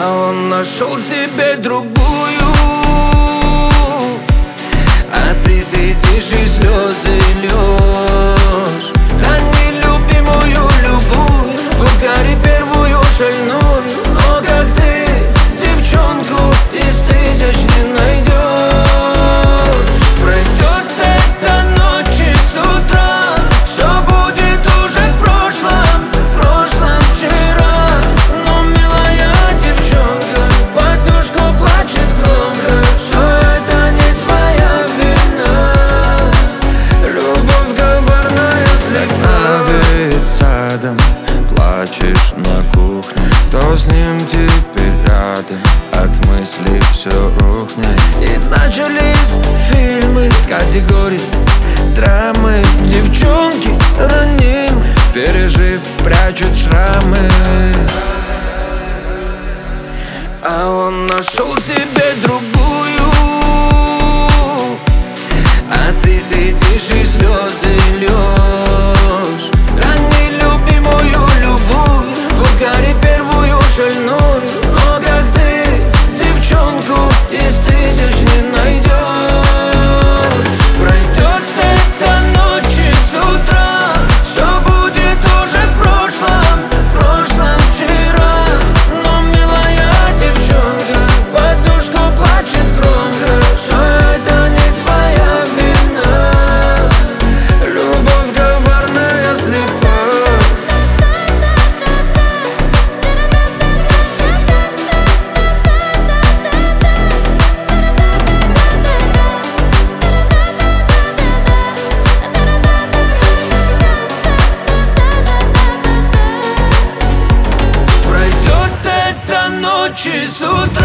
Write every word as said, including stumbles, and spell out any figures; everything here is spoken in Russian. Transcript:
А он нашел себе другую, а ты сидишь и слезы льешь. Да не любимую любую, в угаре первую шальную. Но как ты девчонку из тысяч не найдешь. Пройдет эта ночь и с утра все будет уже в прошлом, в прошлом вчера. Но милая девчонка подушку плачет громко. Все это не твоя вина. Любовь коварная, слегка веет садом, плачешь на кухне. Кто с ним теперь рядом? От мыслей все рухнет. И начались фильмы с категории драмы. Девчонки ранимы, Пережив, прячут шрамы. а он нашел себе другую, а ты сидишь и слезы льешь. Да не любимую любую, в угаре первую шальную. Но как ты девчонку из тысяч не найдешь. Пройдет эта ночь и с утра все будет уже в прошлом, в прошлом вчера. Но милая девчонка подушку плачет громко. Все это не твоя вина. Любовь коварная, слепа. Пройдет эта ночь и с утра